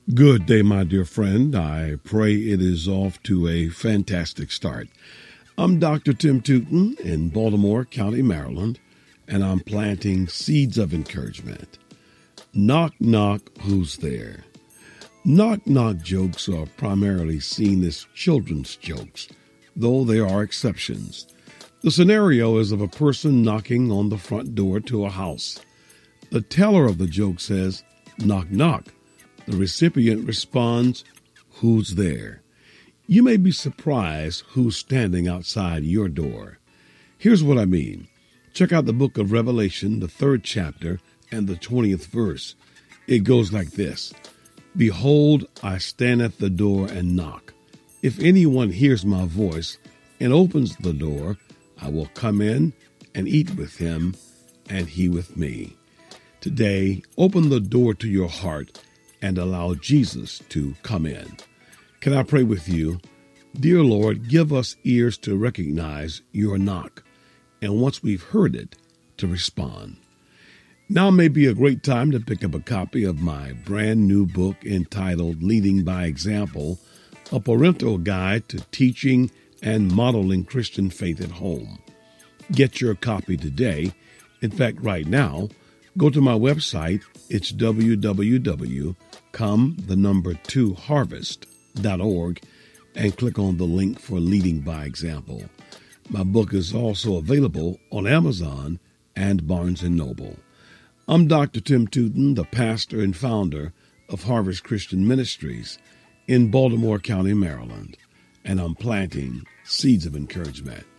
Good day, my dear friend. I pray it is off to a fantastic start. I'm Dr. Tim Tootin in Baltimore County, Maryland, and I'm planting seeds of encouragement. Knock, knock, who's there? Knock, knock jokes are primarily seen as children's jokes, though there are exceptions. The scenario is of a person knocking on the front door to a house. The teller of the joke says, knock, knock. The recipient responds, who's there? You may be surprised who's standing outside your door. Here's what I mean. Check out the book of Revelation, the 3rd chapter and the 20th verse. It goes like this. Behold, I stand at the door and knock. If anyone hears my voice and opens the door, I will come in and eat with him and he with me. Today, open the door to your heart and allow Jesus to come in. Can I pray with you? Dear Lord, give us ears to recognize your knock, and once we've heard it, to respond. Now may be a great time to pick up a copy of my brand new book entitled Leading by Example, a parental guide to teaching and modeling Christian faith at home. Get your copy today. In fact, right now, go to my website. It's www.come2harvest.org and click on the link for Leading by Example. My book is also available on Amazon and Barnes & Noble. I'm Dr. Tim Tootin, the pastor and founder of Harvest Christian Ministries in Baltimore County, Maryland, and I'm planting seeds of encouragement.